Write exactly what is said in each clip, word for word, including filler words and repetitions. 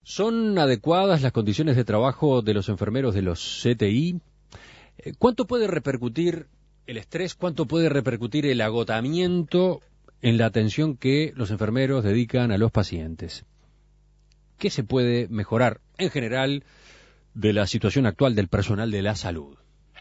¿Son adecuadas las condiciones de trabajo de los enfermeros de los C T I? ¿Cuánto puede repercutir el estrés? ¿Cuánto puede repercutir el agotamiento en la atención que los enfermeros dedican a los pacientes? ¿Qué se puede mejorar en general de la situación actual del personal de la salud?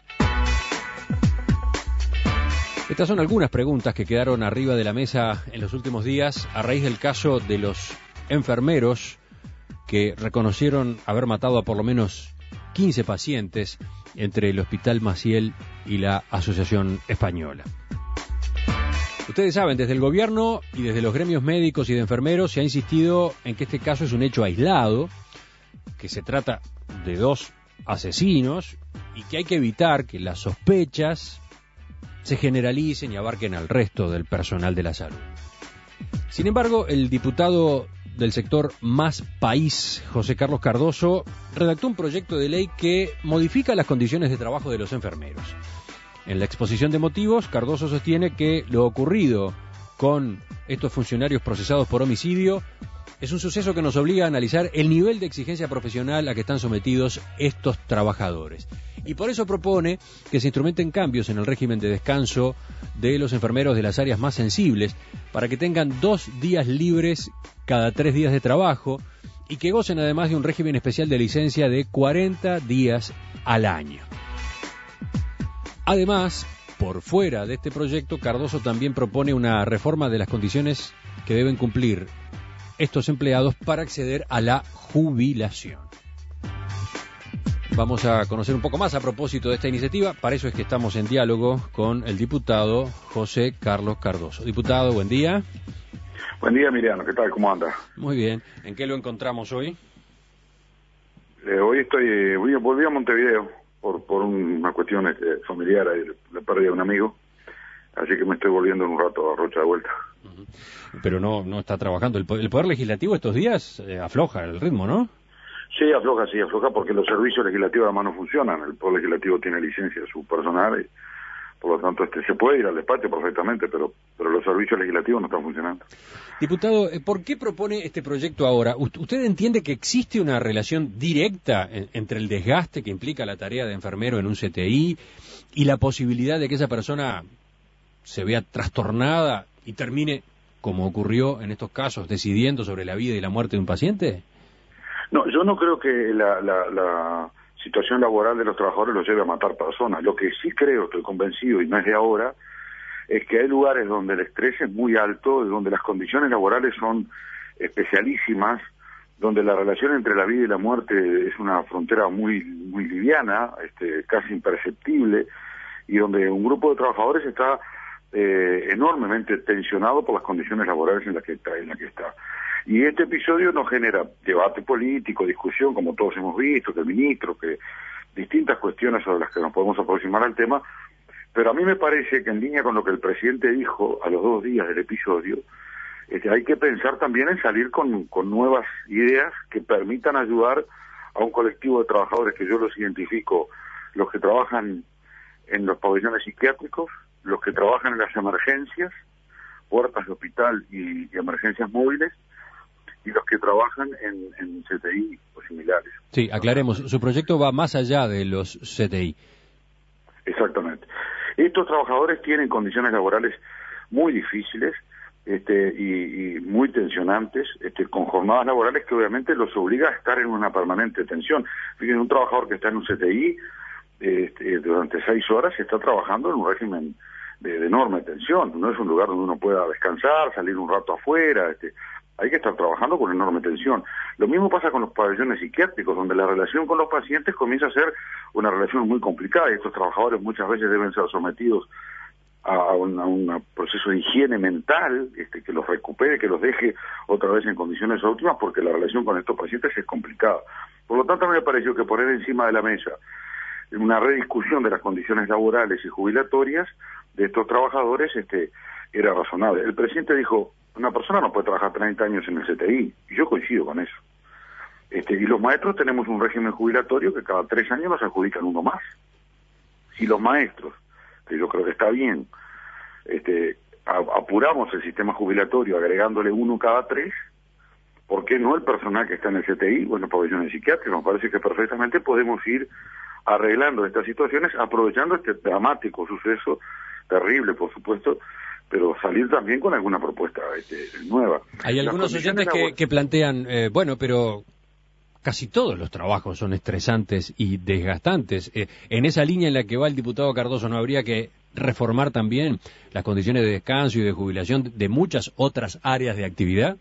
Estas son algunas preguntas que quedaron arriba de la mesa en los últimos días a raíz del caso de los enfermeros que reconocieron haber matado a por lo menos quince pacientes entre el Hospital Maciel y la Asociación Española. Ustedes saben, desde el gobierno y desde los gremios médicos y de enfermeros se ha insistido en que este caso es un hecho aislado, que se trata de dos asesinos y que hay que evitar que las sospechas se generalicen y abarquen al resto del personal de la salud. Sin embargo, el diputado del sector Más País, José Carlos Cardoso, redactó un proyecto de ley que modifica las condiciones de trabajo de los enfermeros. En la exposición de motivos, Cardoso sostiene que lo ocurrido con estos funcionarios procesados por homicidio es un suceso que nos obliga a analizar el nivel de exigencia profesional a que están sometidos estos trabajadores. Y por eso propone que se instrumenten cambios en el régimen de descanso de los enfermeros de las áreas más sensibles para que tengan dos días libres cada tres días de trabajo y que gocen además de un régimen especial de licencia de cuarenta días al año. Además, por fuera de este proyecto, Cardoso también propone una reforma de las condiciones que deben cumplir estos empleados para acceder a la jubilación. Vamos a conocer un poco más a propósito de esta iniciativa. Para eso es que estamos en diálogo con el diputado José Carlos Cardoso. Diputado, buen día. Buen día, Miriano. ¿Qué tal? ¿Cómo anda? Muy bien. ¿En qué lo encontramos hoy? Eh, hoy estoy, eh, volví a Montevideo por, por una cuestión este, familiar, ahí, la pérdida de un amigo. Así que me estoy volviendo en un rato a Rocha de vuelta. Uh-huh. Pero no no está trabajando. El, el Poder Legislativo estos días eh, afloja el ritmo, ¿no? Sí, afloja, sí, afloja porque los servicios legislativos además no funcionan. El Poder Legislativo tiene licencia de su personal y por lo tanto este se puede ir al despacho perfectamente, pero pero los servicios legislativos no están funcionando. Diputado, ¿por qué propone este proyecto ahora? ¿Usted entiende que existe una relación directa en, entre el desgaste que implica la tarea de enfermero en un C T I y la posibilidad de que esa persona se vea trastornada y termine, como ocurrió en estos casos, decidiendo sobre la vida y la muerte de un paciente? No, yo no creo que la, la, la situación laboral de los trabajadores los lleve a matar personas. Lo que sí creo, estoy convencido, y no es de ahora, es que hay lugares donde el estrés es muy alto, donde las condiciones laborales son especialísimas, donde la relación entre la vida y la muerte es una frontera muy muy liviana, este, casi imperceptible, y donde un grupo de trabajadores está eh, enormemente tensionado por las condiciones laborales en las que está, en las que está. Y este episodio nos genera debate político, discusión, como todos hemos visto, que el ministro, que distintas cuestiones sobre las que nos podemos aproximar al tema, pero a mí me parece que en línea con lo que el presidente dijo a los dos días del episodio, este, hay que pensar también en salir con, con nuevas ideas que permitan ayudar a un colectivo de trabajadores que yo los identifico, los que trabajan en los pabellones psiquiátricos, los que trabajan en las emergencias, puertas de hospital y, y emergencias móviles, y los que trabajan en, en C T I o similares. Sí, aclaremos, su proyecto va más allá de los C T I. Exactamente. Estos trabajadores tienen condiciones laborales muy difíciles este, y, y muy tensionantes, este, con jornadas laborales que obviamente los obliga a estar en una permanente tensión. Fíjense, un trabajador que está en un C T I este, durante seis horas está trabajando en un régimen de, de enorme tensión. No es un lugar donde uno pueda descansar, salir un rato afuera, este, hay que estar trabajando con enorme tensión. Lo mismo pasa con los pabellones psiquiátricos, donde la relación con los pacientes comienza a ser una relación muy complicada, y estos trabajadores muchas veces deben ser sometidos a un, a un proceso de higiene mental, este, que los recupere, que los deje otra vez en condiciones óptimas, porque la relación con estos pacientes es complicada. Por lo tanto, a mí me pareció que poner encima de la mesa una rediscusión de las condiciones laborales y jubilatorias de estos trabajadores este, era razonable. El presidente dijo, una persona no puede trabajar treinta años en el C T I, y yo coincido con eso. Este, y los maestros tenemos un régimen jubilatorio que cada tres años nos adjudican uno más. Si los maestros, que yo creo que está bien, este, a, apuramos el sistema jubilatorio agregándole uno cada tres, ¿por qué no el personal que está en el C T I o en los pabellones psiquiátricos? Me parece que perfectamente podemos ir arreglando estas situaciones, aprovechando este dramático suceso, terrible por supuesto, pero salir también con alguna propuesta este, nueva. Hay algunos oyentes que, que plantean, eh, bueno, pero casi todos los trabajos son estresantes y desgastantes. Eh, en esa línea en la que va el diputado Cardoso, ¿no habría que reformar también las condiciones de descanso y de jubilación de muchas otras áreas de actividad?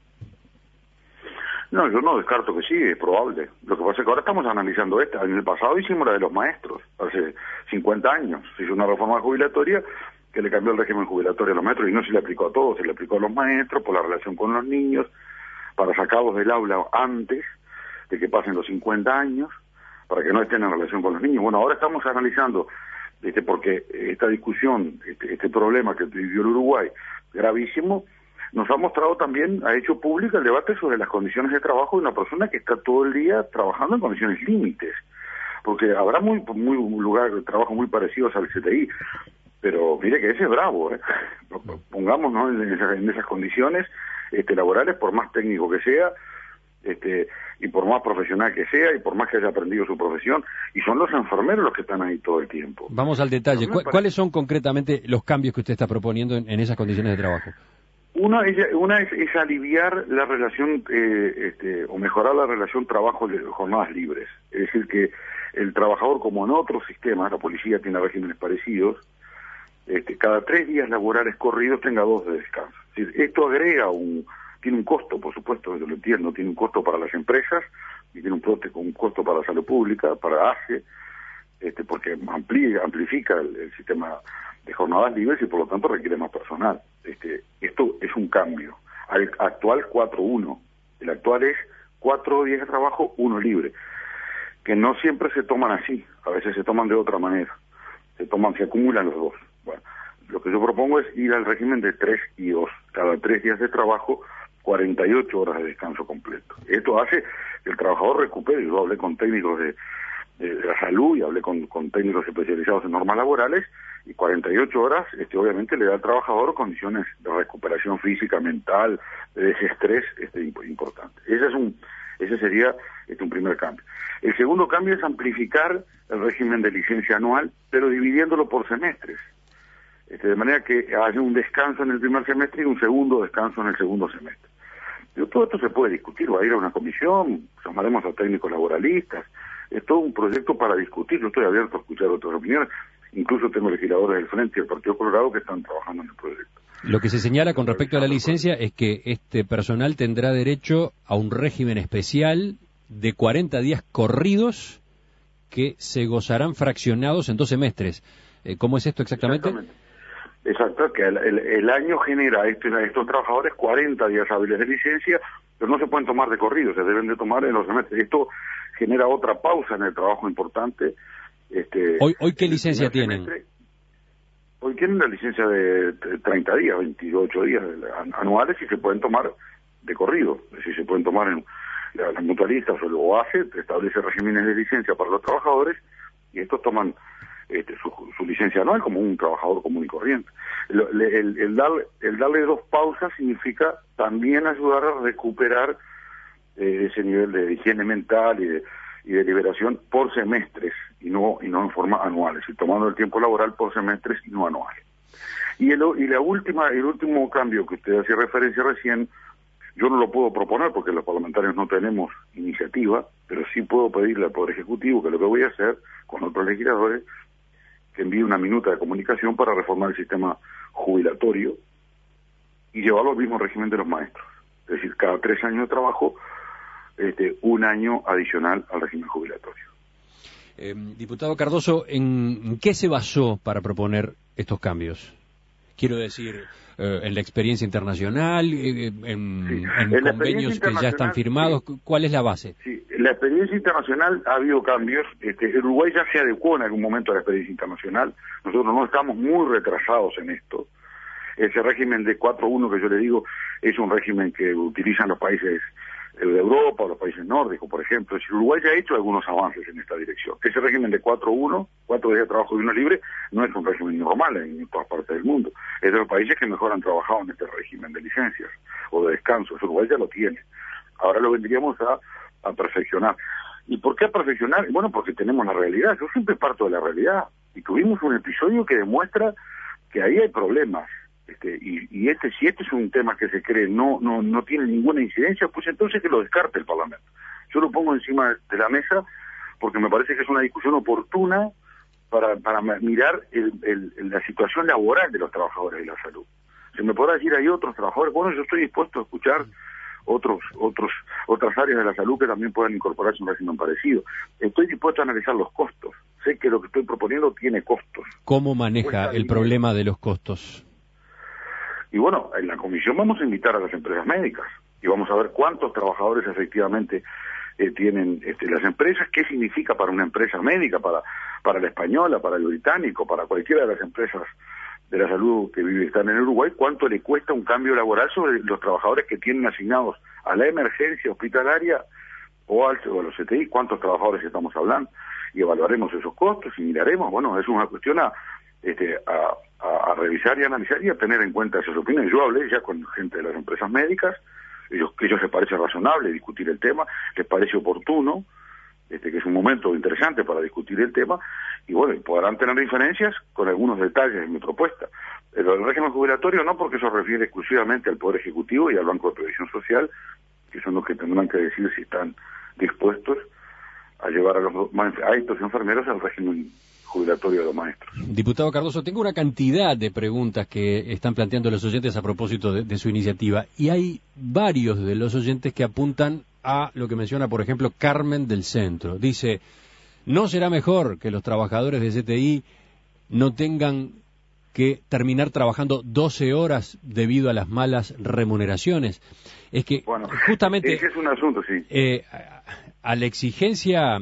No, yo no descarto que sí, es probable. Lo que pasa es que ahora estamos analizando esta. En el pasado hicimos la de los maestros, hace cincuenta años. Se hizo una reforma jubilatoria que le cambió el régimen jubilatorio a los maestros y no se le aplicó a todos, se le aplicó a los maestros por la relación con los niños, para sacarlos del aula antes de que pasen los cincuenta años, para que no estén en relación con los niños. Bueno, ahora estamos analizando, este, porque esta discusión, este, este problema que vivió el Uruguay, gravísimo, nos ha mostrado también, ha hecho público el debate sobre las condiciones de trabajo de una persona que está todo el día trabajando en condiciones límites, porque habrá muy muy lugar de trabajo muy parecidos al C T I, pero mire que ese es bravo, ¿eh? Pongámonos en esas, en esas condiciones este, laborales, por más técnico que sea, este, y por más profesional que sea, y por más que haya aprendido su profesión, y son los enfermeros los que están ahí todo el tiempo. Vamos al detalle. ¿Cu- ¿Cuáles son concretamente los cambios que usted está proponiendo en, en esas condiciones de trabajo? Una, es, una es, es aliviar la relación, eh, este, o mejorar la relación trabajo-jornadas libres. Es decir, que el trabajador, como en otros sistemas, la policía tiene regímenes parecidos, este, cada tres días laborales corridos tenga dos de descanso. Es decir, esto agrega un, tiene un costo, por supuesto, yo lo entiendo, tiene un costo para las empresas, y tiene un, un costo para la salud pública, para A S E, este, porque amplía, amplifica el, el sistema de jornadas libres y por lo tanto requiere más personal. Este, esto es un cambio. Al actual cuatro uno, el actual es cuatro días de trabajo, uno libre, que no siempre se toman así, a veces se toman de otra manera, se toman, se acumulan los dos. Bueno, lo que yo propongo es ir al régimen de tres y dos, cada tres días de trabajo, cuarenta y ocho horas de descanso completo. Esto hace que el trabajador recupere. Yo hablé con técnicos de, de, de la salud y hablé con, con técnicos especializados en normas laborales, y cuarenta y ocho horas, este, obviamente le da al trabajador condiciones de recuperación física, mental, de desestrés, este, importante. Ese es un, ese sería este, un primer cambio. El segundo cambio es amplificar el régimen de licencia anual, pero dividiéndolo por semestres. Este, de manera que haya un descanso en el primer semestre y un segundo descanso en el segundo semestre. Pero todo esto se puede discutir, va a ir a una comisión, llamaremos a técnicos laboralistas, es todo un proyecto para discutir. Yo estoy abierto a escuchar otras opiniones, incluso tengo legisladores del Frente y del Partido Colorado que están trabajando en el proyecto. Lo que se señala con respecto a la licencia es que este personal tendrá derecho a un régimen especial de cuarenta días corridos que se gozarán fraccionados en dos semestres. Eh, ¿Cómo es esto exactamente? Exactamente. Exacto, que el, el, el año genera a estos, a estos trabajadores cuarenta días hábiles de licencia, pero no se pueden tomar de corrido, se deben de tomar en los semestres. Esto genera otra pausa en el trabajo importante. Este, ¿Hoy, hoy qué licencia tienen? Semestre, hoy tienen la licencia de treinta días, veintiocho días anuales y se pueden tomar de corrido, es decir, se pueden tomar en las mutualistas o el O A C E, establece regímenes de licencia para los trabajadores y estos toman Este, su, su licencia anual como un trabajador común y corriente. El, el, el, darle, el darle dos pausas significa también ayudar a recuperar eh, ese nivel de higiene mental y de, y de liberación por semestres y no y no en forma anual, es decir, tomando el tiempo laboral por semestres y no anuales. Y el, y la última el último cambio que usted hacía referencia recién, yo no lo puedo proponer porque los parlamentarios no tenemos iniciativa, pero sí puedo pedirle al Poder Ejecutivo, que es lo que voy a hacer con otros legisladores, que envíe una minuta de comunicación para reformar el sistema jubilatorio y llevarlo al mismo régimen de los maestros. Es decir, cada tres años de trabajo, este, un año adicional al régimen jubilatorio. Eh, diputado Cardoso, ¿en qué se basó para proponer estos cambios? Quiero decir, eh, en la experiencia internacional, eh, en, sí. en, en convenios que ya están firmados, sí. ¿Cuál es la base? Sí, en la experiencia internacional ha habido cambios. Este, el Uruguay ya se adecuó en algún momento a la experiencia internacional. Nosotros no estamos muy retrasados en esto. Ese régimen de cuatro uno que yo le digo es un régimen que utilizan los países de Europa o los países nórdicos, por ejemplo. Si Uruguay ya ha hecho algunos avances en esta dirección. Ese régimen de cuatro uno, cuatro días de trabajo y uno libre, no es un régimen normal en todas partes del mundo. Es de los países que mejor han trabajado en este régimen de licencias o de descansos. Uruguay ya lo tiene. Ahora lo vendríamos a, a perfeccionar. ¿Y por qué a perfeccionar? Bueno, porque tenemos la realidad. Yo siempre parto de la realidad. Y tuvimos un episodio que demuestra que ahí hay problemas. Este, y, y este, si este es un tema que se cree no, no, no tiene ninguna incidencia, pues entonces que lo descarte el Parlamento. Yo lo pongo encima de la mesa porque me parece que es una discusión oportuna para, para mirar el, el, la situación laboral de los trabajadores de la salud. Se me podrá decir, hay otros trabajadores, bueno, yo estoy dispuesto a escuchar otros, otros, otras áreas de la salud que también puedan incorporarse a un régimen parecido. Estoy dispuesto a analizar los costos. Sé que lo que estoy proponiendo tiene costos. ¿Cómo maneja el problema de los costos? Y bueno, en la comisión vamos a invitar a las empresas médicas y vamos a ver cuántos trabajadores efectivamente eh, tienen este, las empresas, qué significa para una empresa médica, para, para la española, para el británico, para cualquiera de las empresas de la salud que vive, están en Uruguay, cuánto le cuesta un cambio laboral sobre los trabajadores que tienen asignados a la emergencia hospitalaria o, al, o a los C T I, cuántos trabajadores estamos hablando, y evaluaremos esos costos y miraremos, bueno, es una cuestión a, este, a, a, a revisar y analizar y a tener en cuenta esas opiniones. Yo hablé ya con gente de las empresas médicas, ellos, que ellos les parece razonable discutir el tema, les parece oportuno, este, que es un momento interesante para discutir el tema, y bueno, podrán tener diferencias con algunos detalles de mi propuesta. El, el régimen jubilatorio no, porque eso refiere exclusivamente al Poder Ejecutivo y al Banco de Previsión Social, que son los que tendrán que decir si están dispuestos a llevar a, los, a estos enfermeros al régimen jubilatorio de los maestros. Diputado Cardoso, tengo una cantidad de preguntas que están planteando los oyentes a propósito de, de su iniciativa, y hay varios de los oyentes que apuntan a lo que menciona, por ejemplo, Carmen del Centro. Dice, ¿no será mejor que los trabajadores de C T I no tengan que terminar trabajando doce horas debido a las malas remuneraciones? Es que bueno, justamente ese es un asunto, sí. Eh, a, a la exigencia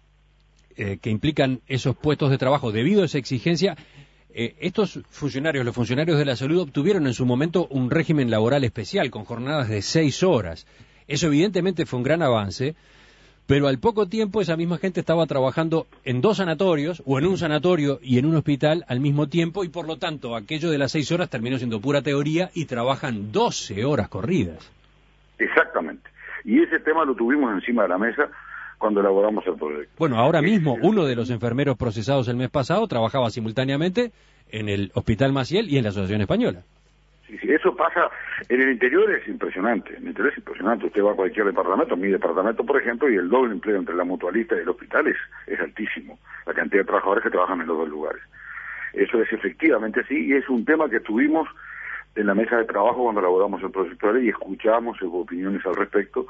eh, que implican esos puestos de trabajo, debido a esa exigencia, eh, estos funcionarios, los funcionarios de la salud, obtuvieron en su momento un régimen laboral especial con jornadas de seis horas. Eso evidentemente fue un gran avance, pero al poco tiempo esa misma gente estaba trabajando en dos sanatorios, o en un sanatorio y en un hospital al mismo tiempo, y por lo tanto aquello de las seis horas terminó siendo pura teoría y trabajan doce horas corridas. Exactamente. Y ese tema lo tuvimos encima de la mesa cuando elaboramos el proyecto. Bueno, ahora mismo uno de los enfermeros procesados el mes pasado trabajaba simultáneamente en el Hospital Maciel y en la Asociación Española. Sí, sí, eso pasa en el interior, es impresionante, en el interior es impresionante. Usted va a cualquier departamento, mi departamento por ejemplo, y el doble empleo entre la mutualista y el hospital es, es altísimo, la cantidad de trabajadores que trabajan en los dos lugares. Eso es efectivamente así, y es un tema que tuvimos en la mesa de trabajo cuando elaboramos el proyecto de ley y escuchamos opiniones al respecto,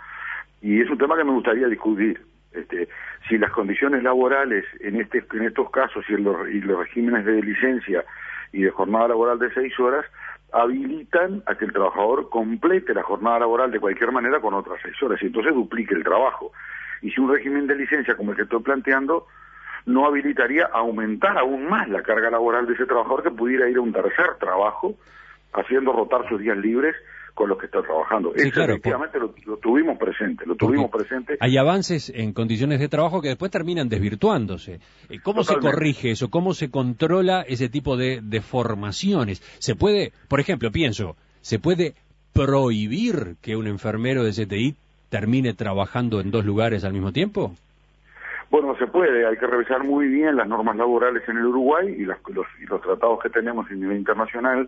y es un tema que me gustaría discutir. Este, si las condiciones laborales en este en estos casos y, en los, y los regímenes de licencia y de jornada laboral de seis horas habilitan a que el trabajador complete la jornada laboral de cualquier manera con otras seis horas y entonces duplique el trabajo. Y si un régimen de licencia como el que estoy planteando no habilitaría a aumentar aún más la carga laboral de ese trabajador, que pudiera ir a un tercer trabajo haciendo rotar sus días libres con los que está trabajando. Sí, Eso claro, efectivamente por... lo, lo tuvimos presente, lo tuvimos presente. Hay avances en condiciones de trabajo que después terminan desvirtuándose. ¿Cómo Totalmente. se corrige eso? ¿Cómo se controla ese tipo de, de formaciones? ¿Se puede, por ejemplo, pienso, se puede prohibir que un enfermero de C T I termine trabajando en dos lugares al mismo tiempo? Bueno, se puede, hay que revisar muy bien las normas laborales en el Uruguay y, las, los, y los tratados que tenemos a nivel internacional,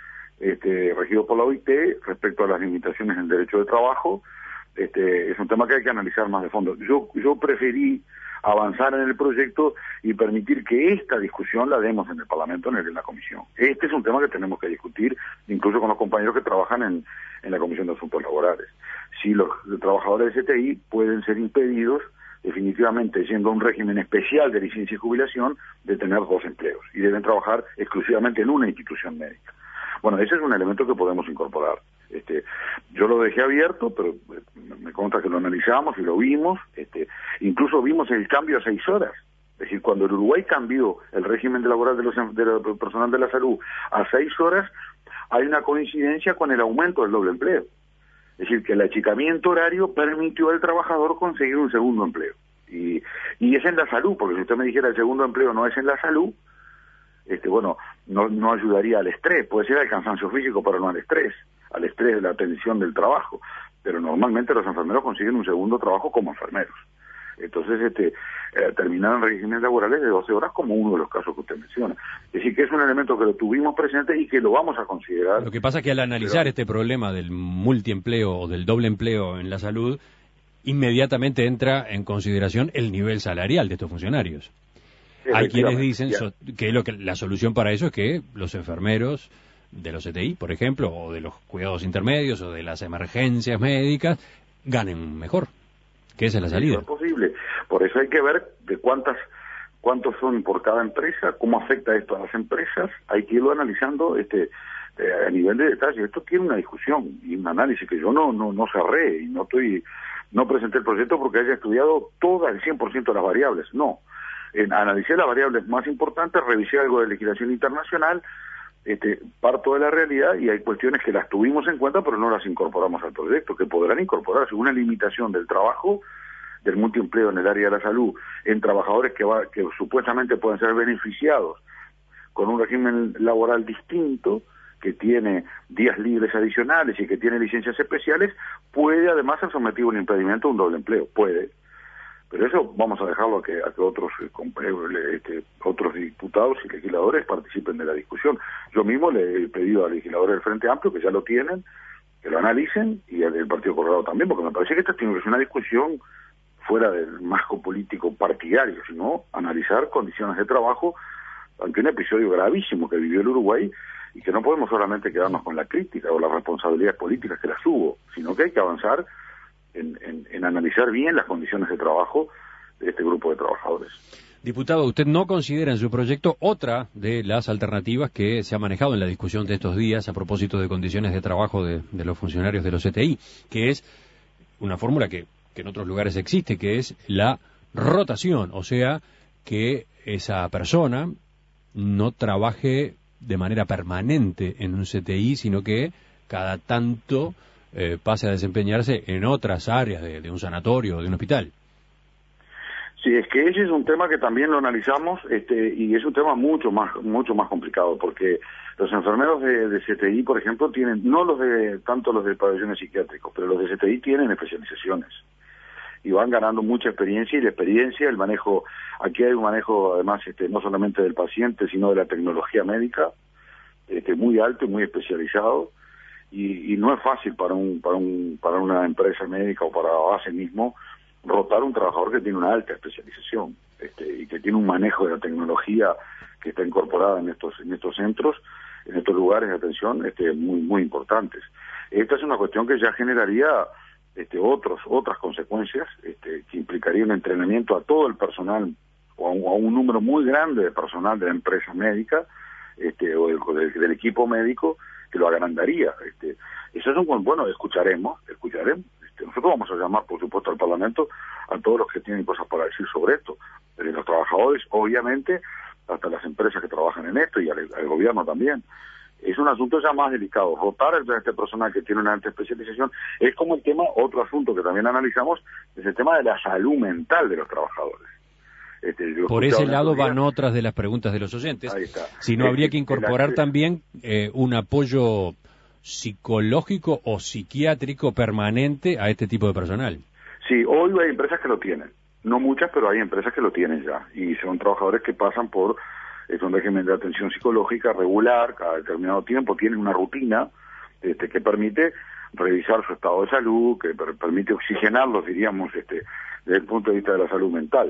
Este, regido por la O I T respecto a las limitaciones en derecho de trabajo. Este, es un tema que hay que analizar más de fondo. Yo, yo preferí avanzar en el proyecto y permitir que esta discusión la demos en el Parlamento, en, el, en la Comisión. Este es un tema que tenemos que discutir, incluso con los compañeros que trabajan en, en la Comisión de Asuntos Laborales. Si los, los trabajadores de C T I pueden ser impedidos, definitivamente, siendo un régimen especial de licencia y jubilación, de tener dos empleos, y deben trabajar exclusivamente en una institución médica. Bueno, ese es un elemento que podemos incorporar. Este, yo lo dejé abierto, pero me consta que lo analizamos y lo vimos. Este, incluso vimos el cambio a seis horas. Es decir, cuando el Uruguay cambió el régimen laboral de los de la, del personal de la salud a seis horas, hay una coincidencia con el aumento del doble empleo. Es decir, que el achicamiento horario permitió al trabajador conseguir un segundo empleo. Y, y es en la salud, porque si usted me dijera el segundo empleo no es en la salud, Este, bueno, no, no ayudaría al estrés, puede ser al cansancio físico, pero no al estrés, al estrés de la tensión del trabajo. pero normalmente los enfermeros consiguen un segundo trabajo como enfermeros. Entonces, este, eh, terminaron regímenes laborales de doce horas como uno de los casos que usted menciona. Es decir, que es un elemento que lo tuvimos presente y que lo vamos a considerar. Lo que pasa es que al analizar pero... este problema del multiempleo o del doble empleo en la salud, inmediatamente entra en consideración el nivel salarial de estos funcionarios. Hay quienes dicen so, que, lo que la solución para eso es que los enfermeros de los C T I, por ejemplo, o de los cuidados intermedios o de las emergencias médicas, ganen mejor. Que esa es la salida. Eso es posible. Por eso hay que ver de cuántas, cuántos son por cada empresa, cómo afecta esto a las empresas. Hay que irlo analizando este, eh, a nivel de detalle. Esto tiene una discusión y un análisis que yo no no no cerré y no estoy no presenté el proyecto porque haya estudiado todas el cien por ciento de las variables. No. En, analicé las variables más importantes, revisé algo de legislación internacional, este, parto de la realidad y hay cuestiones que las tuvimos en cuenta pero no las incorporamos al proyecto, que podrán incorporarse. Una limitación del trabajo, del multiempleo en el área de la salud, en trabajadores que, va, que supuestamente pueden ser beneficiados con un régimen laboral distinto, que tiene días libres adicionales y que tiene licencias especiales, puede además ser sometido a un impedimento a un doble empleo, puede. Pero eso vamos a dejarlo a que, a que otros este, otros diputados y legisladores participen de la discusión. Yo mismo le he pedido a legisladores del Frente Amplio, que ya lo tienen, que lo analicen, y al del Partido Colorado también, porque me parece que esta tiene que ser una discusión fuera del marco político partidario, sino analizar condiciones de trabajo ante un episodio gravísimo que vivió el Uruguay, y que no podemos solamente quedarnos con la crítica o las responsabilidades políticas que las hubo, sino que hay que avanzar En, en, en analizar bien las condiciones de trabajo de este grupo de trabajadores. Diputado, ¿usted no considera en su proyecto otra de las alternativas que se ha manejado en la discusión de estos días a propósito de condiciones de trabajo de, de los funcionarios de los C T I, que es una fórmula que, que en otros lugares existe, que es la rotación, o sea, que esa persona no trabaje de manera permanente en un C T I, sino que cada tanto Eh, pase a desempeñarse en otras áreas de, de un sanatorio o de un hospital? Sí, es que ese es un tema que también lo analizamos este, y es un tema mucho más mucho más complicado porque los enfermeros de, de C T I, por ejemplo, tienen, no los de tanto los de pabellones psiquiátricos, pero los de C T I tienen especializaciones y van ganando mucha experiencia y la experiencia, el manejo, aquí hay un manejo además este, no solamente del paciente, sino de la tecnología médica, este, muy alto y muy especializado. Y, y no es fácil para un para un para una empresa médica o para base mismo rotar un trabajador que tiene una alta especialización este, y que tiene un manejo de la tecnología que está incorporada en estos en estos centros, en estos lugares de atención este, muy muy importantes. Esta es una cuestión que ya generaría este, otros otras consecuencias este, que implicaría un entrenamiento a todo el personal o a un, a un número muy grande de personal de la empresa médica este, o del, del, del equipo médico, que lo agrandaría. Este, eso es un, bueno, escucharemos, escucharemos. Este, nosotros vamos a llamar, por supuesto, al Parlamento a todos los que tienen cosas para decir sobre esto. Pero los trabajadores, obviamente, hasta las empresas que trabajan en esto y al, al gobierno también. Es un asunto ya más delicado. Rotar a este personal que tiene una alta especialización es como el tema, otro asunto que también analizamos, es el tema de la salud mental de los trabajadores. Este, Por ese lado van otras de las preguntas de los oyentes. Si no, habría que incorporar el, también eh, un apoyo psicológico o psiquiátrico permanente a este tipo de personal. Sí, hoy hay empresas que lo tienen. No muchas, pero hay empresas que lo tienen ya. Y son trabajadores que pasan por es un régimen de atención psicológica regular, cada determinado tiempo, tienen una rutina este, que permite revisar su estado de salud, que per permite oxigenarlos, diríamos, este, desde el punto de vista de la salud mental.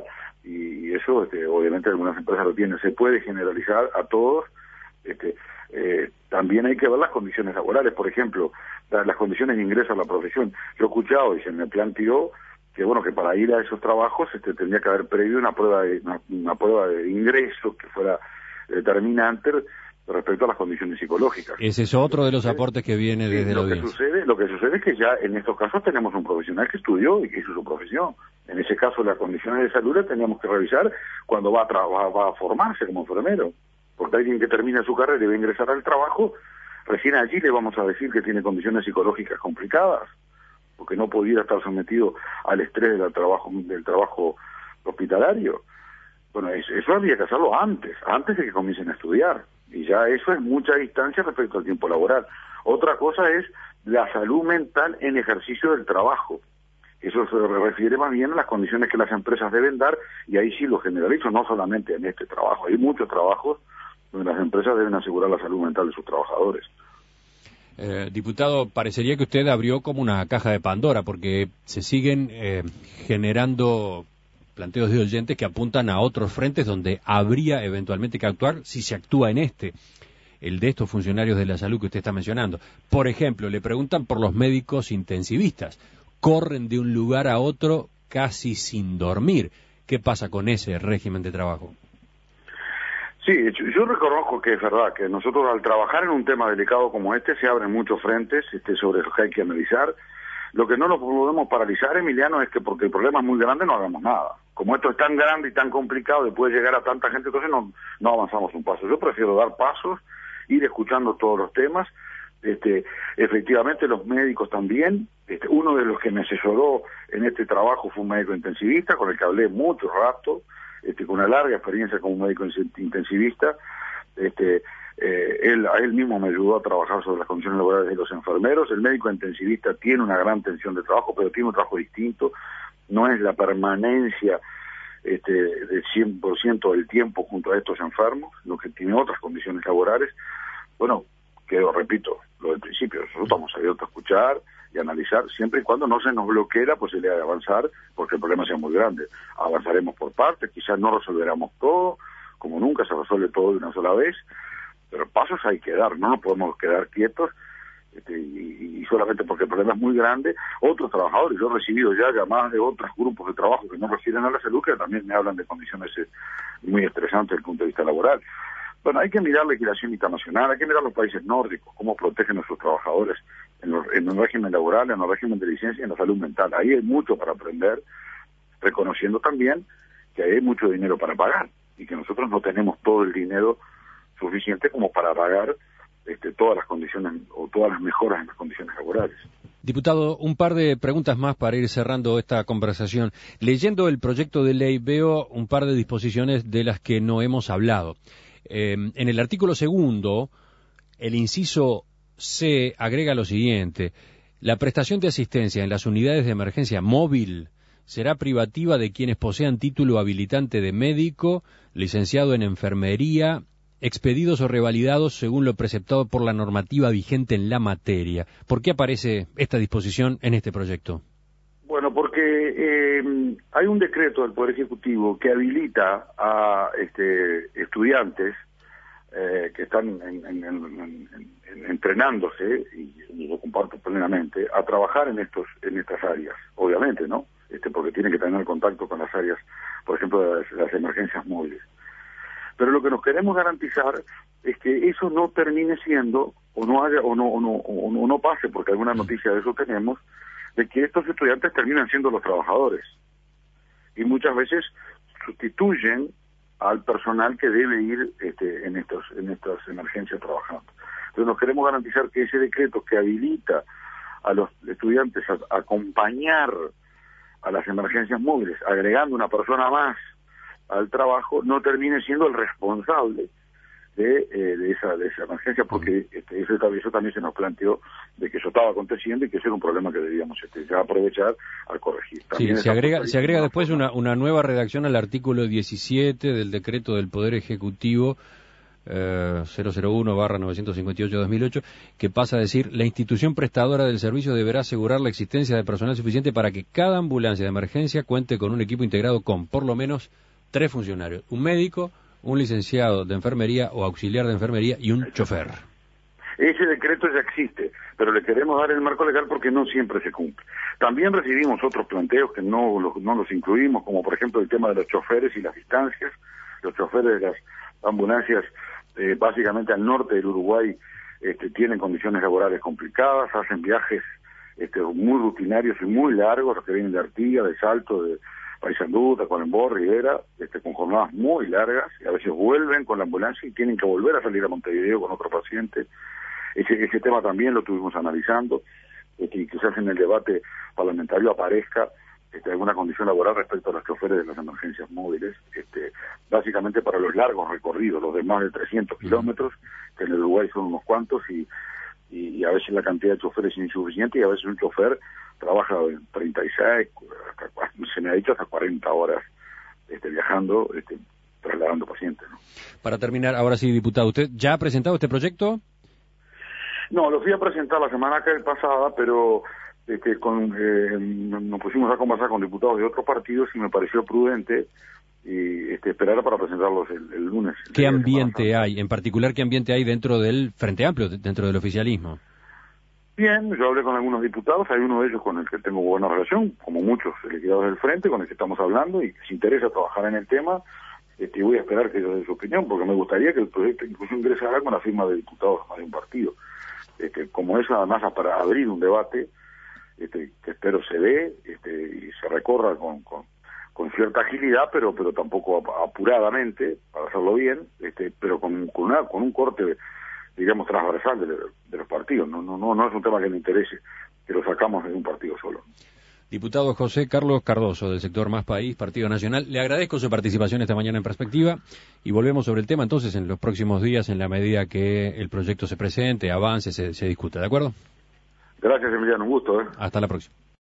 Y eso, este, obviamente, algunas empresas lo tienen. Se puede generalizar a todos. Este, eh, también hay que ver las condiciones laborales, por ejemplo, las, las condiciones de ingreso a la profesión. Yo he escuchado y se me planteó que, bueno, que para ir a esos trabajos este, tendría que haber previo una prueba de una, una prueba de ingreso que fuera determinante respecto a las condiciones psicológicas. Ese es otro de los aportes que viene desde sí, la lo que audiencia. sucede, lo que sucede es que ya en estos casos tenemos un profesional que estudió y que hizo su profesión. En ese caso las condiciones de salud las teníamos que revisar cuando va a, va, va a formarse como enfermero. Porque alguien que termina su carrera y va a ingresar al trabajo, recién allí le vamos a decir que tiene condiciones psicológicas complicadas, porque no pudiera estar sometido al estrés del trabajo, del trabajo hospitalario. Bueno, eso, eso había que hacerlo antes, antes de que comiencen a estudiar. Y ya eso es mucha distancia respecto al tiempo laboral. Otra cosa es la salud mental en ejercicio del trabajo. Eso se refiere más bien a las condiciones que las empresas deben dar, y ahí sí lo generalizo, no solamente en este trabajo. Hay muchos trabajos donde las empresas deben asegurar la salud mental de sus trabajadores. Eh, diputado, parecería que usted abrió como una caja de Pandora, porque se siguen eh, generando planteos de oyentes que apuntan a otros frentes donde habría eventualmente que actuar si se actúa en este, el de estos funcionarios de la salud que usted está mencionando. Por ejemplo, le preguntan por los médicos intensivistas. Corren de un lugar a otro casi sin dormir. ¿Qué pasa con ese régimen de trabajo? Sí, yo, yo reconozco que es verdad que nosotros al trabajar en un tema delicado como este se abren muchos frentes este, sobre los que hay que analizar. Lo que no nos podemos paralizar, Emiliano, es que porque el problema es muy grande no hagamos nada. Como esto es tan grande y tan complicado y puede llegar a tanta gente, entonces no, no avanzamos un paso. Yo prefiero dar pasos, ir escuchando todos los temas. Este, efectivamente los médicos también, este, uno de los que me asesoró en este trabajo fue un médico intensivista con el que hablé mucho rato, este, con una larga experiencia como médico intensivista. Este, eh, él, a él mismo me ayudó a trabajar sobre las condiciones laborales de los enfermeros. El médico intensivista tiene una gran tensión de trabajo, pero tiene un trabajo distinto, no es la permanencia este, del cien por ciento del tiempo junto a estos enfermos, lo que tiene otras condiciones laborales. Bueno, que repito, lo del principio, nosotros estamos abiertos a escuchar y analizar, siempre y cuando no se nos bloquee la posibilidad de avanzar, porque el problema sea muy grande. Avanzaremos por partes, quizás no resolveremos todo, como nunca se resuelve todo de una sola vez, pero pasos hay que dar, no nos podemos quedar quietos, este, y, y solamente porque el problema es muy grande. Otros trabajadores, yo he recibido ya llamadas de otros grupos de trabajo que no refieren a la salud, que también me hablan de condiciones eh, muy estresantes desde el punto de vista laboral. Bueno, hay que mirar la legislación internacional, hay que mirar los países nórdicos, cómo protegen a sus trabajadores en, los, en el régimen laboral, en el régimen de licencia y en la salud mental. Ahí hay mucho para aprender, reconociendo también que hay mucho dinero para pagar y que nosotros no tenemos todo el dinero suficiente como para pagar este, todas las condiciones o todas las mejoras en las condiciones laborales. Diputado, un par de preguntas más para ir cerrando esta conversación. Leyendo el proyecto de ley veo un par de disposiciones de las que no hemos hablado. Eh, en el artículo segundo, el inciso C agrega lo siguiente: la prestación de asistencia en las unidades de emergencia móvil será privativa de quienes posean título habilitante de médico, licenciado en enfermería, expedidos o revalidados según lo preceptado por la normativa vigente en la materia. ¿Por qué aparece esta disposición en este proyecto? Bueno, porque eh, hay un decreto del Poder Ejecutivo que habilita a este, estudiantes eh, que están en, en, en, en, entrenándose, y, y lo comparto plenamente, a trabajar en estos en estas áreas, obviamente, ¿no? Este, porque tienen que tener contacto con las áreas, por ejemplo, de las, las emergencias móviles. Pero lo que nos queremos garantizar es que eso no termine siendo, o no haya, o no, o no, o no, o no pase, porque alguna noticia de eso tenemos, de que estos estudiantes terminan siendo los trabajadores y muchas veces sustituyen al personal que debe ir este, en estos en estas emergencias trabajando. Entonces nos queremos garantizar que ese decreto que habilita a los estudiantes a, a acompañar a las emergencias móviles, agregando una persona más al trabajo, no termine siendo el responsable de, eh, de esa de esa emergencia, porque este, eso, eso también se nos planteó de que eso estaba aconteciendo y que ese era un problema que debíamos este, ya aprovechar al corregir. Sí, se agrega se agrega después una, una nueva redacción al artículo diecisiete del decreto del Poder Ejecutivo eh, cero cero uno barra novecientos cincuenta y ocho dos mil ocho, que pasa a decir: la institución prestadora del servicio deberá asegurar la existencia de personal suficiente para que cada ambulancia de emergencia cuente con un equipo integrado con por lo menos tres funcionarios, un médico, un licenciado de enfermería o auxiliar de enfermería y un chofer. Ese decreto ya existe, pero le queremos dar el marco legal porque no siempre se cumple. También recibimos otros planteos que no los, no los incluimos, como por ejemplo el tema de los choferes y las distancias. Los choferes de las ambulancias, eh, básicamente al norte del Uruguay, este, tienen condiciones laborales complicadas, hacen viajes este, muy rutinarios y muy largos, los que vienen de Artigas, de Salto, de Paysandú, Tacuarembó, Rivera, este, con jornadas muy largas, y a veces vuelven con la ambulancia y tienen que volver a salir a Montevideo con otro paciente. Ese, ese tema también lo estuvimos analizando, este, y quizás en el debate parlamentario aparezca este, alguna condición laboral respecto a los choferes de las emergencias móviles, este, básicamente para los largos recorridos, los de más de trescientos kilómetros, que en el Uruguay son unos cuantos, y, y, y a veces la cantidad de choferes es insuficiente y a veces un chofer trabaja treinta y seis, hasta, se me ha dicho hasta cuarenta horas este, viajando, este, trasladando pacientes, ¿no? Para terminar, ahora sí, diputado, ¿usted ya ha presentado este proyecto? No, lo fui a presentar la semana que pasada, pero este, con, eh, nos pusimos a conversar con diputados de otros partidos y me pareció prudente y este, esperar para presentarlos el, el lunes. El ¿Qué ambiente hay? En particular, ¿qué ambiente hay dentro del Frente Amplio, dentro del oficialismo? Bien, yo hablé con algunos diputados, hay uno de ellos con el que tengo buena relación, como muchos liquidados del Frente, con el que estamos hablando y que se interesa trabajar en el tema. Este, y voy a esperar que ellos den su opinión, porque me gustaría que el proyecto incluso ingresara con la firma de diputados más de un partido. Este, como es además para abrir un debate, este, que espero se dé este, y se recorra con, con, con cierta agilidad, pero pero tampoco apuradamente, para hacerlo bien, este, pero con, con, una, con un corte, digamos, transversal de, de los partidos. No, no, no, no es un tema que me interese, que lo sacamos de un partido solo. Diputado José Carlos Cardoso, del sector Más País, Partido Nacional, le agradezco su participación esta mañana en Perspectiva y volvemos sobre el tema entonces en los próximos días, en la medida que el proyecto se presente, avance, se, se discuta, ¿de acuerdo? Gracias, Emiliano, un gusto. ¿eh? Hasta la próxima.